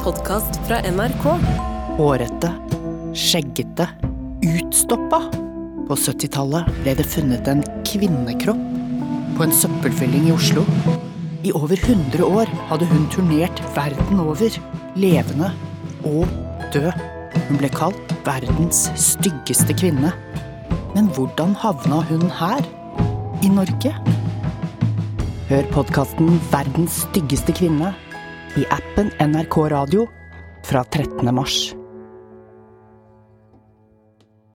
podcast fra NRK. Hårete, skjeggete, utstoppa. På 70-tallet ble det funnet en kvinnekropp på en søppelfylling i Oslo. I over 100 år hadde hun turnert verden over, levende og død. Hun ble kalt verdens styggeste kvinne. Men hvordan havna hun her, i Norge? Hør podcasten Verdens styggeste kvinne i appen NRK Radio fra 13. mars.